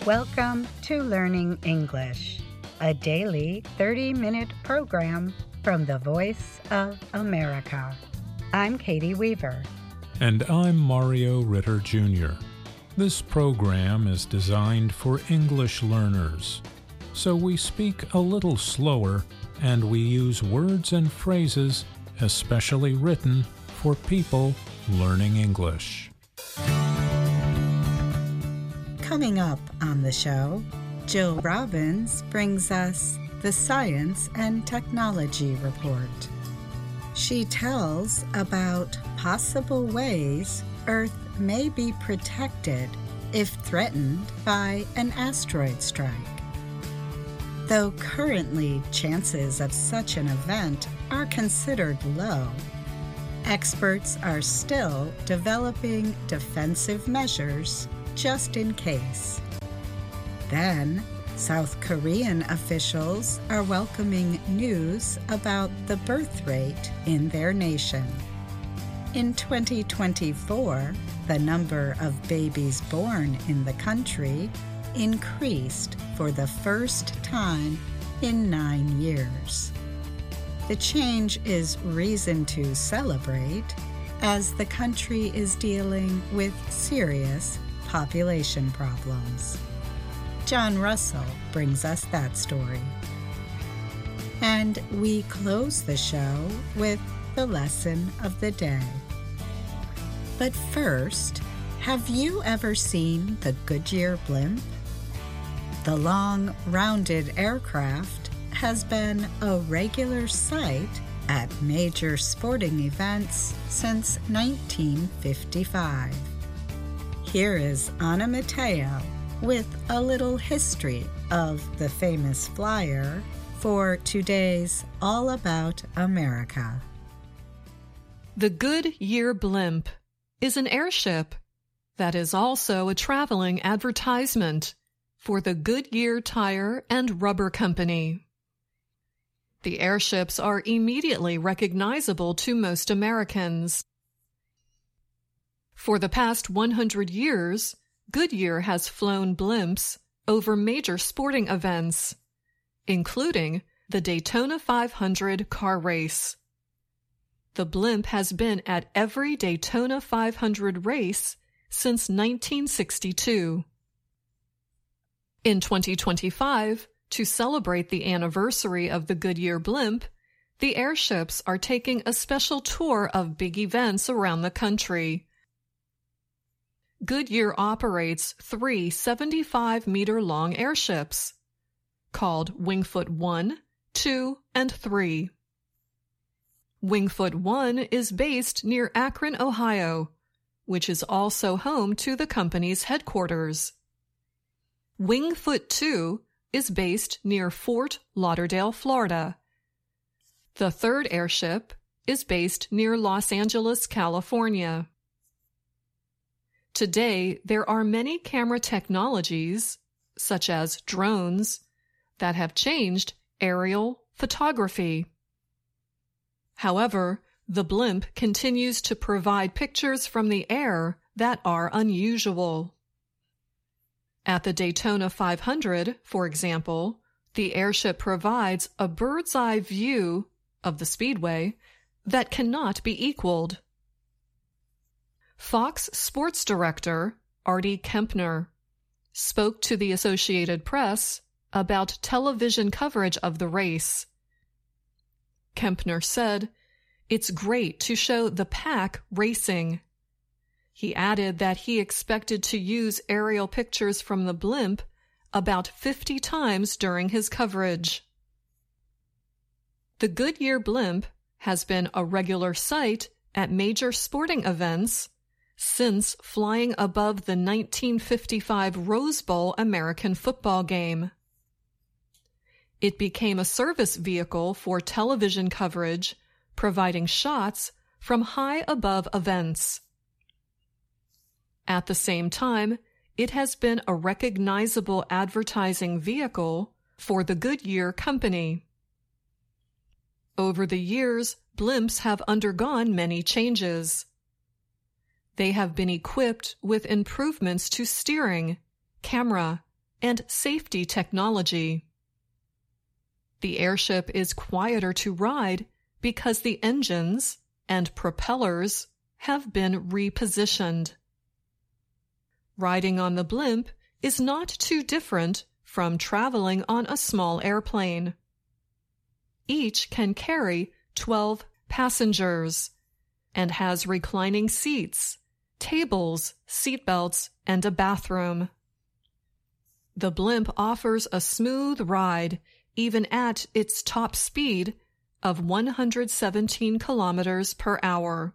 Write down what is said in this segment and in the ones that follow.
Welcome to Learning English, a daily 30-minute program from the Voice of America. I'm Katie Weaver. And I'm Mario Ritter Jr. This program is designed for English learners, so we speak a little slower and we use words and phrases especially written for people learning English. Coming up on the show, Jill Robbins brings us the Science and Technology Report. She tells about possible ways Earth may be protected if threatened by an asteroid strike. Though currently chances of such an event are considered low, experts are still developing defensive measures just in case. Then, South Korean officials are welcoming news about the birth rate in their nation. In 2024, the number of babies born in the country increased for the first time in 9 years. The change is reason to celebrate, as the country is dealing with serious population problems. John Russell brings us that story. And we close the show with the lesson of the day. But first, have you ever seen the Goodyear blimp? The long, rounded aircraft has been a regular sight at major sporting events since 1955. Here is Anna Matteo with a little history of the famous flyer for today's All About America. The Goodyear blimp is an airship that is also a traveling advertisement for the Goodyear Tire and Rubber Company. The airships are immediately recognizable to most Americans. For the past 100 years, Goodyear has flown blimps over major sporting events, including the Daytona 500 car race. The blimp has been at every Daytona 500 race since 1962. In 2025, to celebrate the anniversary of the Goodyear blimp, the airships are taking a special tour of big events around the country. Goodyear operates 3 75-meter-long airships, called Wingfoot 1, 2, and 3. Wingfoot 1 is based near Akron, Ohio, which is also home to the company's headquarters. Wingfoot 2 is based near Fort Lauderdale, Florida. The third airship is based near Los Angeles, California. Today, there are many camera technologies, such as drones, that have changed aerial photography. However, the blimp continues to provide pictures from the air that are unusual. At the Daytona 500, for example, the airship provides a bird's-eye view of the speedway that cannot be equaled. Fox Sports Director Artie Kempner spoke to the Associated Press about television coverage of the race. Kempner said, "It's great to show the pack racing." He added that he expected to use aerial pictures from the blimp about 50 times during his coverage. The Goodyear blimp has been a regular sight at major sporting events since flying above the 1955 Rose Bowl American football game. It became a service vehicle for television coverage, providing shots from high above events. At the same time, it has been a recognizable advertising vehicle for the Goodyear Company. Over the years, blimps have undergone many changes. They have been equipped with improvements to steering, camera, and safety technology. The airship is quieter to ride because the engines and propellers have been repositioned. Riding on the blimp is not too different from traveling on a small airplane. Each can carry 12 passengers and has reclining seats, tables, seatbelts, and a bathroom. The blimp offers a smooth ride even at its top speed of 117 kilometers per hour.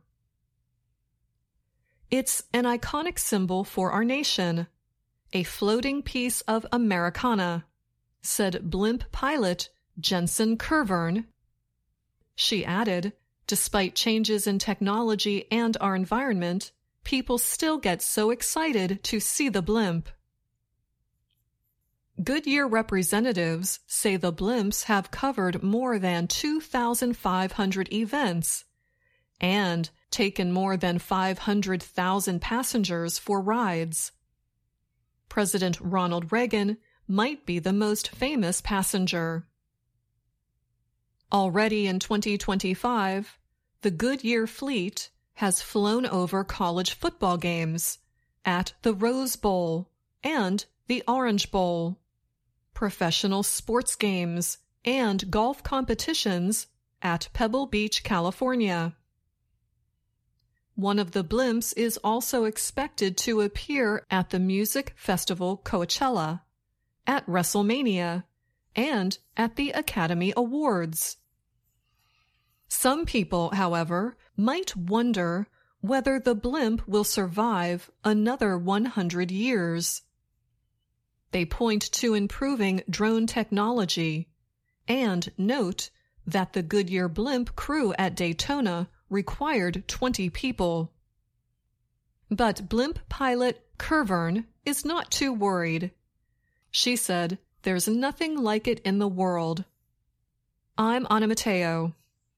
It's an iconic symbol for our nation, a floating piece of Americana, said blimp pilot Jensen Curvern. She added, despite changes in technology and our environment, people still get so excited to see the blimp. Goodyear representatives say the blimps have covered more than 2,500 events and taken more than 500,000 passengers for rides. President Ronald Reagan might be the most famous passenger. Already in 2025, the Goodyear fleet has flown over college football games at the Rose Bowl and the Orange Bowl, professional sports games, and golf competitions at Pebble Beach, California. One of the blimps is also expected to appear at the music festival Coachella, at WrestleMania, and at the Academy Awards. Some people, however, might wonder whether the blimp will survive another 100 years. They point to improving drone technology and note that the Goodyear blimp crew at Daytona required 20 people. But blimp pilot Curvern is not too worried. She said, "There's nothing like it in the world." I'm Anna Mateo.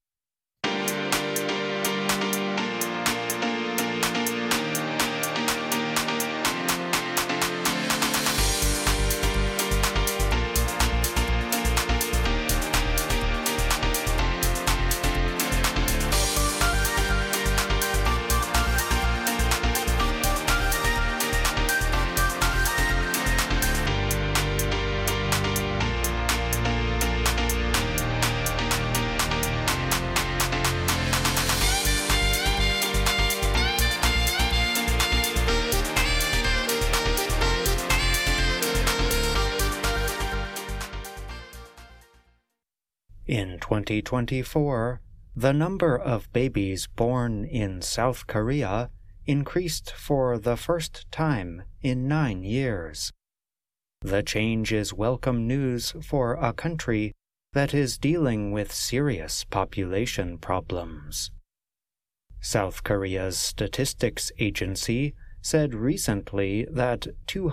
In 2024, the number of babies born in South Korea increased for the first time in 9 years. The change is welcome news for a country that is dealing with serious population problems. South Korea's statistics agency said recently that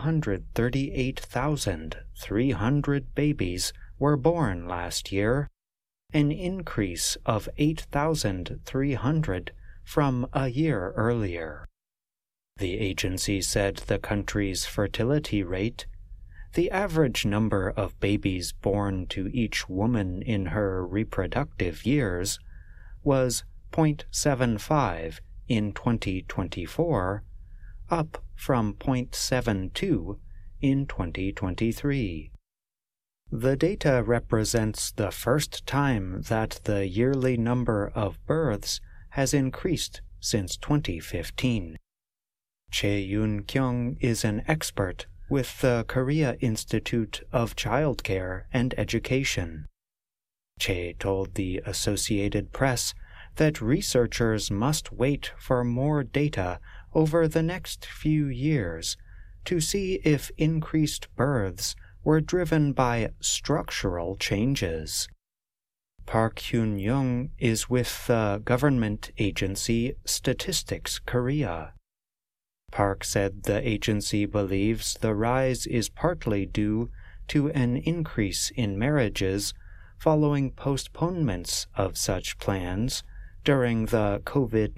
238,300 babies were born last year, an increase of 8,300 from a year earlier. The agency said the country's fertility rate, the average number of babies born to each woman in her reproductive years, was 0.75 in 2024, up from 0.72 in 2023. The data represents the first time that the yearly number of births has increased since 2015. Chae Yoon-kyung is an expert with the Korea Institute of Childcare and Education. Chae told the Associated Press that researchers must wait for more data over the next few years to see if increased births were driven by structural changes. Park Hyun-young is with the government agency Statistics Korea. Park said the agency believes the rise is partly due to an increase in marriages following postponements of such plans during the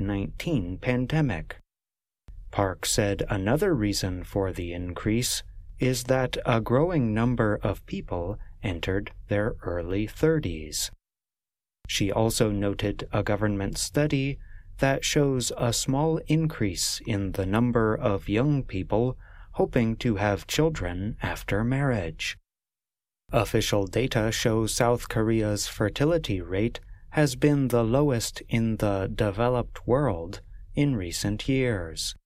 COVID-19 pandemic. Park said another reason for the increase is that a growing number of people entered their early 30s. She also noted a government study that shows a small increase in the number of young people hoping to have children after marriage. Official data show South Korea's fertility rate has been the lowest in the developed world in recent years.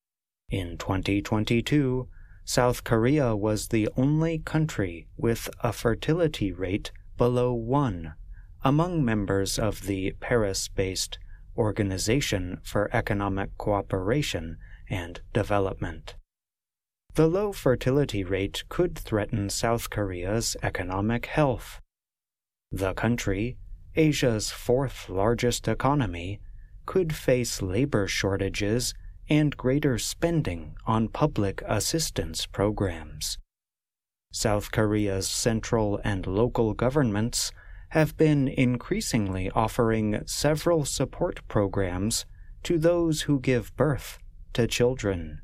In 2022, South Korea was the only country with a fertility rate below 1 among members of the Paris-based Organization for Economic Cooperation and Development. The low fertility rate could threaten South Korea's economic health. The country, Asia's fourth largest economy, could face labor shortages and greater spending on public assistance programs. South Korea's central and local governments have been increasingly offering several support programs to those who give birth to children.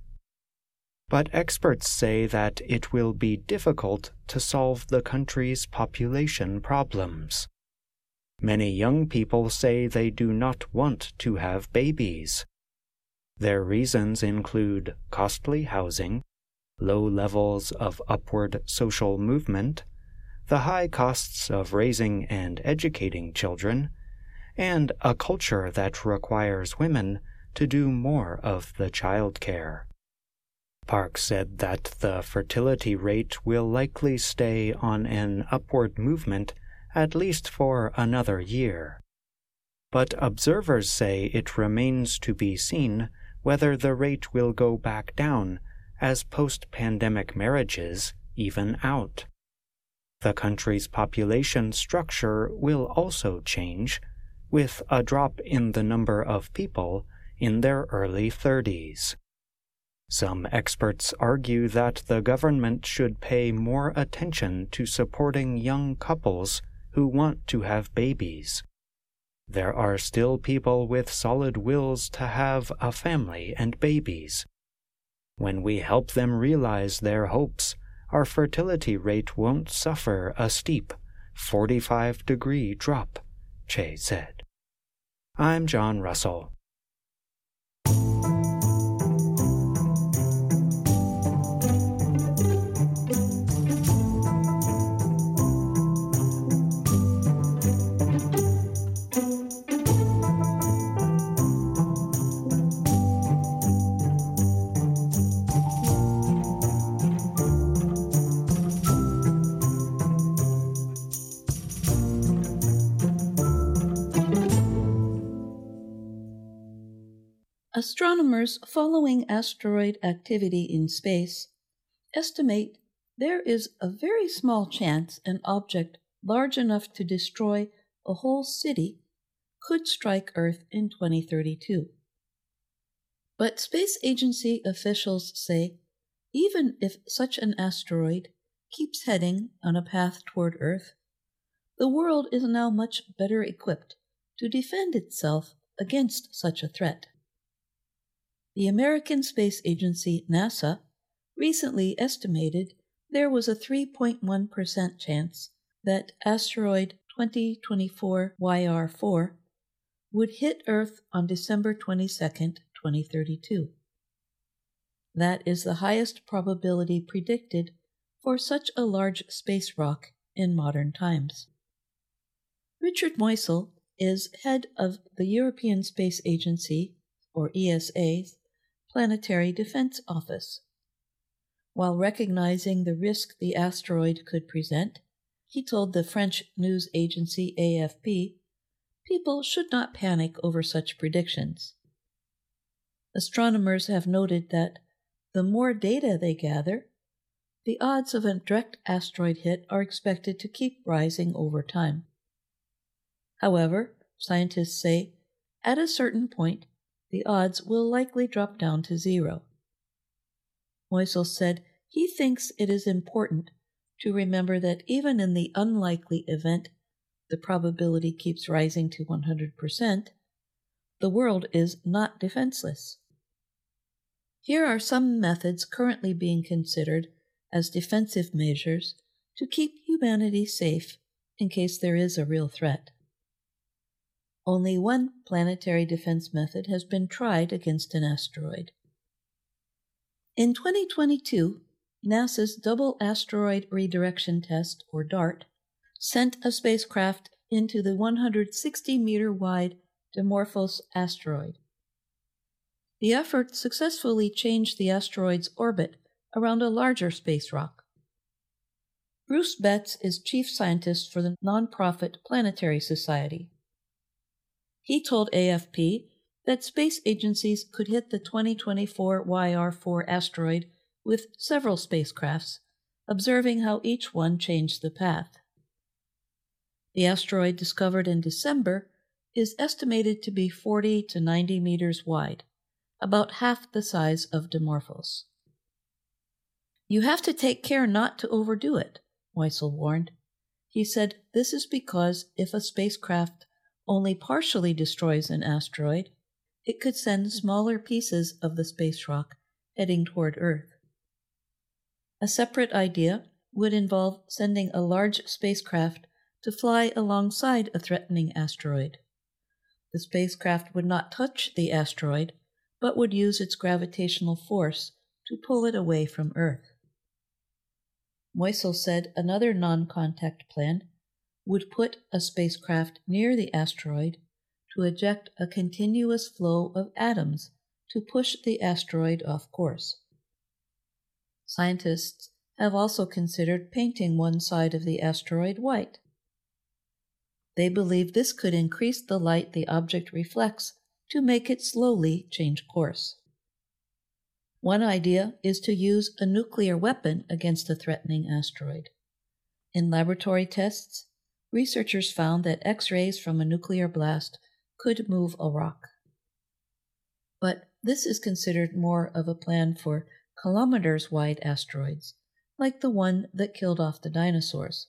But experts say that it will be difficult to solve the country's population problems. Many young people say they do not want to have babies. Their reasons include costly housing, low levels of upward social movement, the high costs of raising and educating children, and a culture that requires women to do more of the child care. Park said that the fertility rate will likely stay on an upward movement at least for another year. But observers say it remains to be seen whether the rate will go back down as post-pandemic marriages even out. The country's population structure will also change, with a drop in the number of people in their early 30s. Some experts argue that the government should pay more attention to supporting young couples who want to have babies. There are still people with solid wills to have a family and babies. When we help them realize their hopes, our fertility rate won't suffer a steep 45-degree drop, Che said. I'm John Russell. Astronomers following asteroid activity in space estimate there is a very small chance an object large enough to destroy a whole city could strike Earth in 2032. But space agency officials say even if such an asteroid keeps heading on a path toward Earth, the world is now much better equipped to defend itself against such a threat. The American Space Agency, NASA, recently estimated there was a 3.1% chance that asteroid 2024 YR4 would hit Earth on December 22, 2032. That is the highest probability predicted for such a large space rock in modern times. Richard Moisel is head of the European Space Agency, or ESA's, Planetary Defense Office. While recognizing the risk the asteroid could present, he told the French news agency AFP, people should not panic over such predictions. Astronomers have noted that the more data they gather, the odds of a direct asteroid hit are expected to keep rising over time. However, scientists say, at a certain point, the odds will likely drop down to zero. Moisel said he thinks it is important to remember that even in the unlikely event the probability keeps rising to 100%, the world is not defenseless. Here are some methods currently being considered as defensive measures to keep humanity safe in case there is a real threat. Only one planetary defense method has been tried against an asteroid. In 2022, NASA's Double Asteroid Redirection Test, or DART, sent a spacecraft into the 160-meter-wide Dimorphos asteroid. The effort successfully changed the asteroid's orbit around a larger space rock. Bruce Betts is chief scientist for the nonprofit Planetary Society. He told AFP that space agencies could hit the 2024 YR4 asteroid with several spacecrafts, observing how each one changed the path. The asteroid discovered in December is estimated to be 40 to 90 meters wide, about half the size of Dimorphos. You have to take care not to overdo it, Moisel warned. He said this is because if a spacecraft only partially destroys an asteroid, it could send smaller pieces of the space rock heading toward Earth. A separate idea would involve sending a large spacecraft to fly alongside a threatening asteroid. The spacecraft would not touch the asteroid, but would use its gravitational force to pull it away from Earth. Moisel said another non-contact plan would put a spacecraft near the asteroid to eject a continuous flow of atoms to push the asteroid off course. Scientists have also considered painting one side of the asteroid white. They believe this could increase the light the object reflects to make it slowly change course. One idea is to use a nuclear weapon against a threatening asteroid. In laboratory tests, researchers found that X-rays from a nuclear blast could move a rock. But this is considered more of a plan for kilometers-wide asteroids, like the one that killed off the dinosaurs.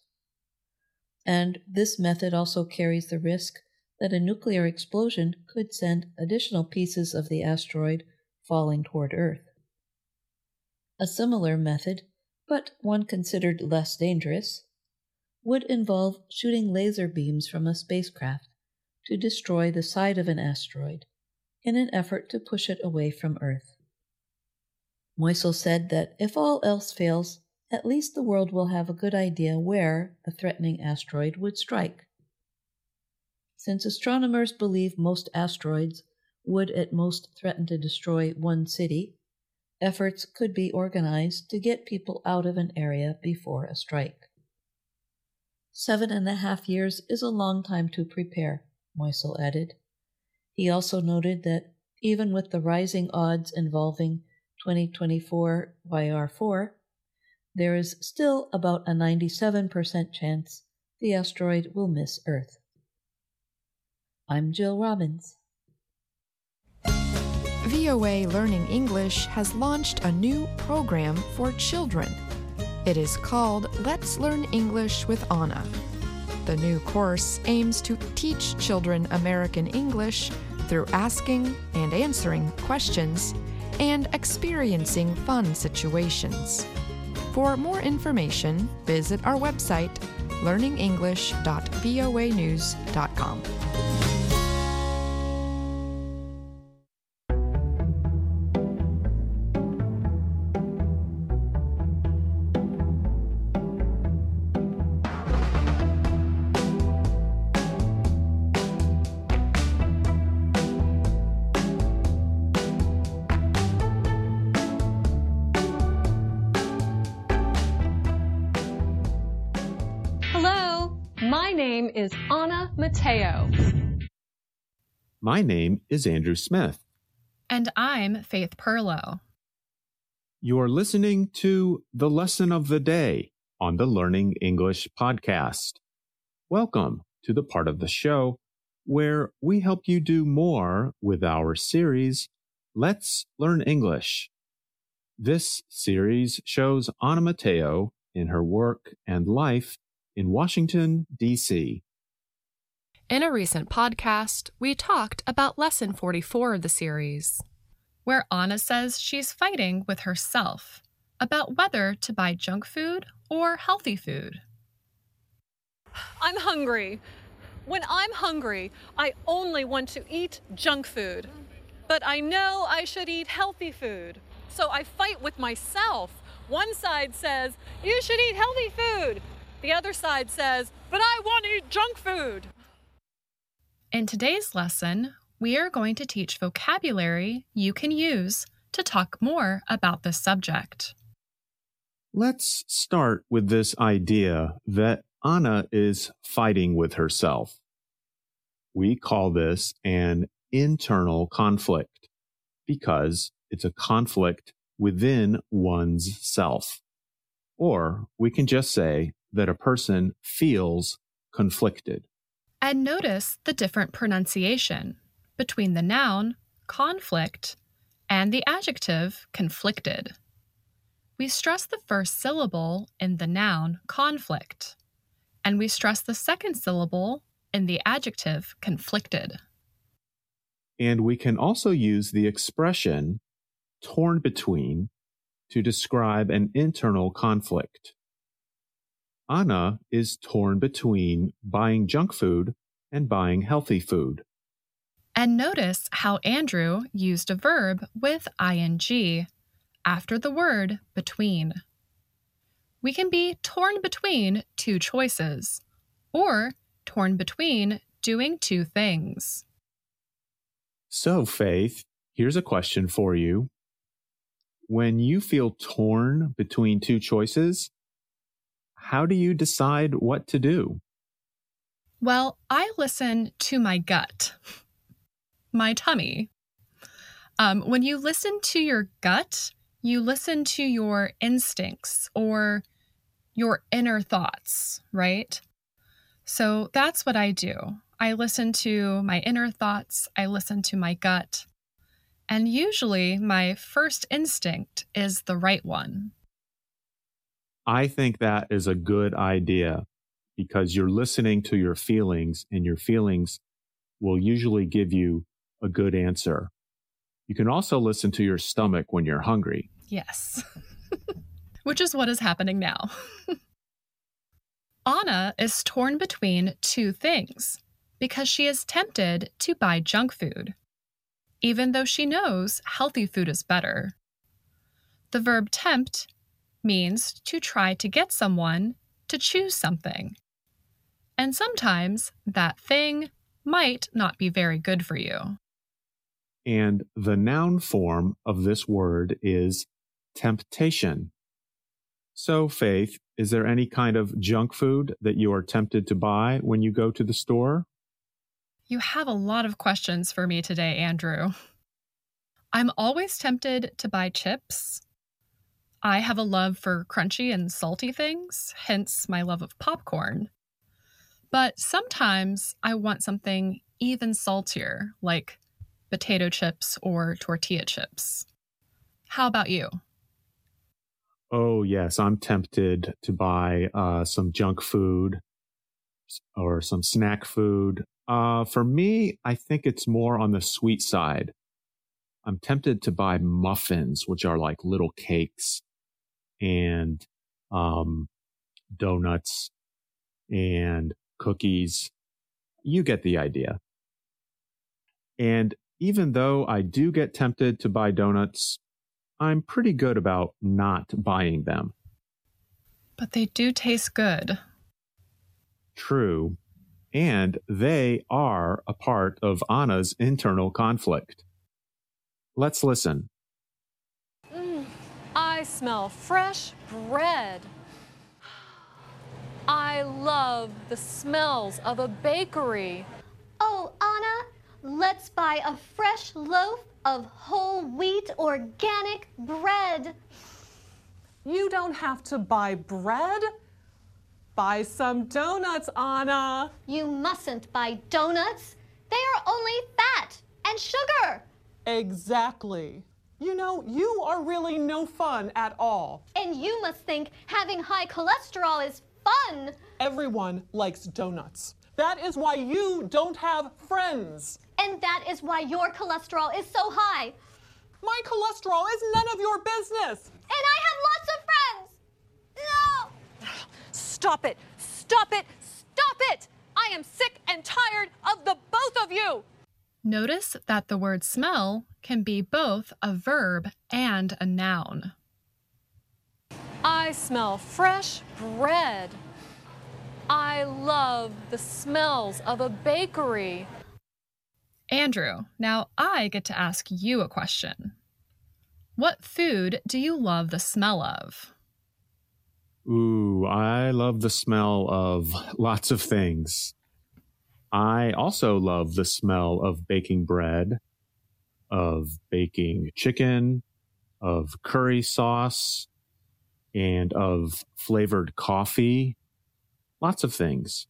And this method also carries the risk that a nuclear explosion could send additional pieces of the asteroid falling toward Earth. A similar method, but one considered less dangerous, would involve shooting laser beams from a spacecraft to destroy the side of an asteroid in an effort to push it away from Earth. Moisel said that if all else fails, at least the world will have a good idea where a threatening asteroid would strike. Since astronomers believe most asteroids would at most threaten to destroy one city, efforts could be organized to get people out of an area before a strike. 7.5 years is a long time to prepare, Moisel added. He also noted that even with the rising odds involving 2024 YR4, there is still about a 97% chance the asteroid will miss Earth. I'm Jill Robbins. VOA Learning English has launched a new program for children. It is called Let's Learn English with Anna. The new course aims to teach children American English through asking and answering questions and experiencing fun situations. For more information, visit our website, learningenglish.voanews.com. My name is Anna Mateo. My name is Andrew Smith. And I'm Faith Perlow. You're listening to The Lesson of the Day on the Learning English podcast. Welcome to the part of the show where we help you do more with our series, Let's Learn English. This series shows Anna Mateo in her work and life in Washington, D.C. In a recent podcast, we talked about Lesson 44 of the series, where Anna says she's fighting with herself about whether to buy junk food or healthy food. I'm hungry. When I'm hungry, I only want to eat junk food. But I know I should eat healthy food. So I fight with myself. One side says, you should eat healthy food. The other side says, but I want to eat junk food. In today's lesson, we are going to teach vocabulary you can use to talk more about this subject. Let's start with this idea that Anna is fighting with herself. We call this an internal conflict because it's a conflict within one's self. Or we can just say that a person feels conflicted. And notice the different pronunciation between the noun, conflict, and the adjective, conflicted. We stress the first syllable in the noun, conflict, and we stress the second syllable in the adjective, conflicted. And we can also use the expression torn between to describe an internal conflict. Anna is torn between buying junk food and buying healthy food. And notice how Andrew used a verb with ing after the word between. We can be torn between two choices, or torn between doing two things. So, Faith, here's a question for you. When you feel torn between two choices, how do you decide what to do? Well, I listen to my gut, my tummy. When you listen to your gut, you listen to your instincts or your inner thoughts, right? So that's what I do. I listen to my inner thoughts, I listen to my gut, and usually my first instinct is the right one. I think that is a good idea because you're listening to your feelings, and your feelings will usually give you a good answer. You can also listen to your stomach when you're hungry. Yes, which is what is happening now. Anna is torn between two things because she is tempted to buy junk food, even though she knows healthy food is better. The verb tempt means to try to get someone to choose something. And sometimes that thing might not be very good for you. And the noun form of this word is temptation. So, Faith, is there any kind of junk food that you are tempted to buy when you go to the store? You have a lot of questions for me today, Andrew. I'm always tempted to buy chips. I have a love for crunchy and salty things, hence my love of popcorn. But sometimes I want something even saltier, like potato chips or tortilla chips. How about you? Oh, yes, I'm tempted to buy some junk food or some snack food. For me, I think it's more on the sweet side. I'm tempted to buy muffins, which are like little cakes, and donuts and cookies. You get the idea. And even though I do get tempted to buy donuts, I'm pretty good about not buying them. But they do taste good. True. And they are a part of Anna's internal conflict. Let's listen. I smell fresh bread. I love the smells of a bakery. Oh, Anna, let's buy a fresh loaf of whole wheat organic bread. You don't have to buy bread. Buy some donuts, Anna. You mustn't buy donuts. They are only fat and sugar. Exactly. You know, you are really no fun at all. And you must think having high cholesterol is fun. Everyone likes donuts. That is why you don't have friends. And that is why your cholesterol is so high. My cholesterol is none of your business. And I have lots of Stop it! Stop it! Stop it! I am sick and tired of the both of you! Notice that the word smell can be both a verb and a noun. I smell fresh bread. I love the smells of a bakery. Andrew, now I get to ask you a question. What food do you love the smell of? Ooh, I love the smell of lots of things. I also love the smell of baking bread, of baking chicken, of curry sauce, and of flavored coffee. Lots of things.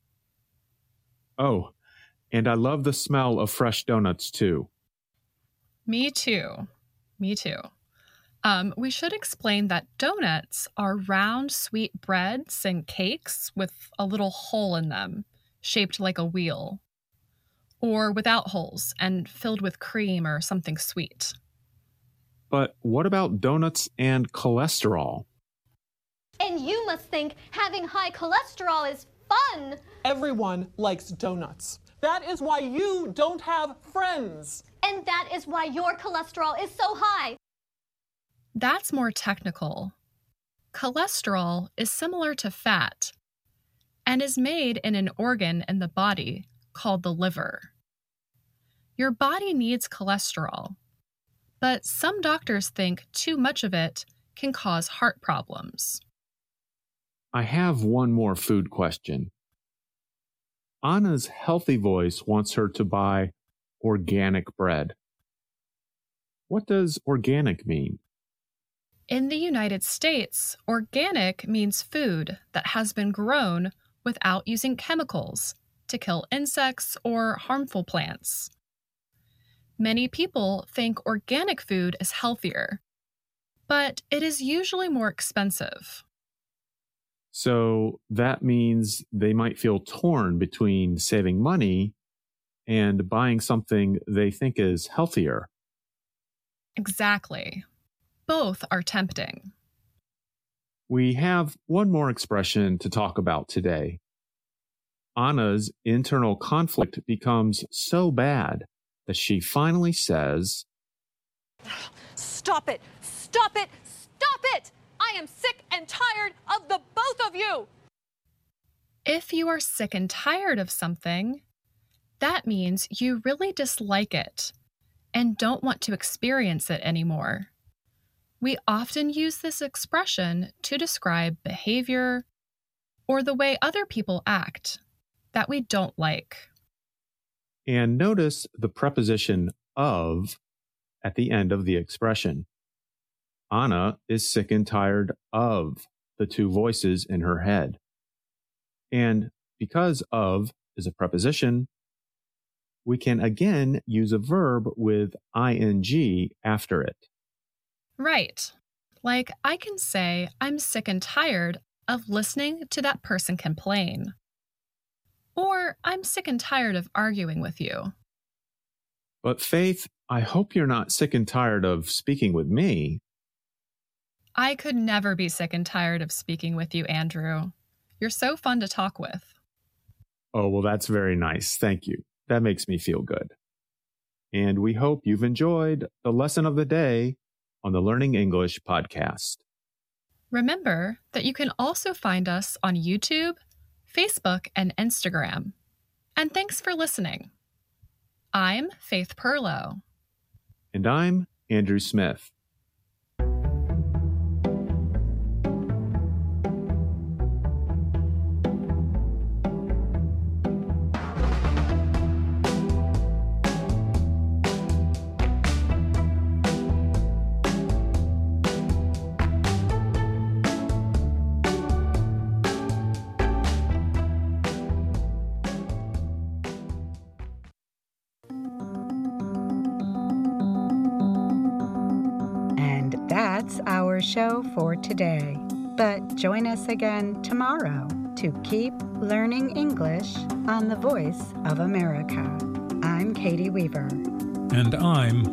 Oh, and I love the smell of fresh donuts too. Me too. Me too. We should explain that donuts are round, sweet breads and cakes with a little hole in them, shaped like a wheel, or without holes and filled with cream or something sweet. But what about donuts and cholesterol? And you must think having high cholesterol is fun. Everyone likes donuts. That is why you don't have friends. And that is why your cholesterol is so high. That's more technical. Cholesterol is similar to fat and is made in an organ in the body called the liver. Your body needs cholesterol, but some doctors think too much of it can cause heart problems. I have one more food question. Anna's healthy voice wants her to buy organic bread. What does organic mean? In the United States, organic means food that has been grown without using chemicals to kill insects or harmful plants. Many people think organic food is healthier, but it is usually more expensive. So that means they might feel torn between saving money and buying something they think is healthier. Exactly. Both are tempting. We have one more expression to talk about today. Anna's internal conflict becomes so bad that she finally says, Stop it! Stop it! Stop it! I am sick and tired of the both of you! If you are sick and tired of something, that means you really dislike it and don't want to experience it anymore. We often use this expression to describe behavior or the way other people act that we don't like. and notice the preposition of at the end of the expression. Anna is sick and tired of the two voices in her head. And because of is a preposition, we can again use a verb with ing after it. Right. Like I can say, I'm sick and tired of listening to that person complain. Or I'm sick and tired of arguing with you. But Faith, I hope you're not sick and tired of speaking with me. I could never be sick and tired of speaking with you, Andrew. You're so fun to talk with. Oh, well, that's very nice. Thank you. That makes me feel good. And we hope you've enjoyed the lesson of the day on the Learning English podcast. Remember that you can also find us on YouTube, Facebook, and Instagram. And thanks for listening. I'm Faith Perlow. And I'm Andrew Smith. That's our show for today. But join us again tomorrow to keep learning English on the Voice of America. I'm Katie Weaver. And I'm